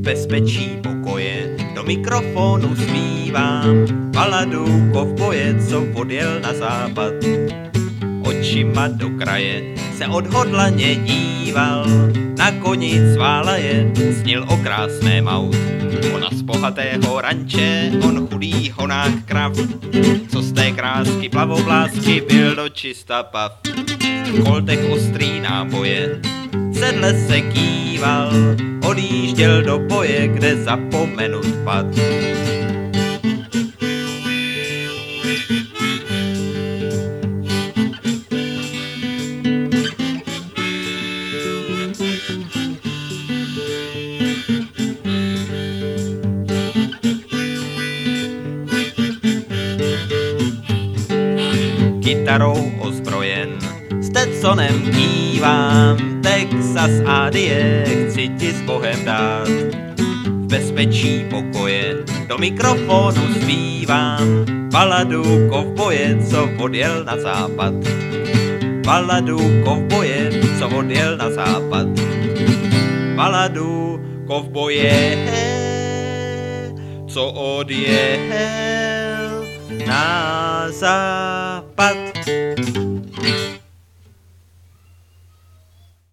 bezpečí pokoje do mikrofonu zpívám baladu kovboje, co odjel na západ. Očima do kraje se odhodlaně díval, na koni cválaje snil o krásném aut. Ona z bohatého ranče, on chudý honák krav, co z té krásky plavovlásky byl dočista pav. V koltech ostrý náboje v sedle se kýval, odjížděl do boje, kde zapomenut pad. Kytarou ozbrojen, Stetsonem kývám, Texas ADie chci ti s Bohem dát. V bezpečí pokoje do mikrofonu zpívám baladu kovboje, co odjel na západ. Baladu kovboje, co odjel na západ. Baladu kovboje, co odjel na západ.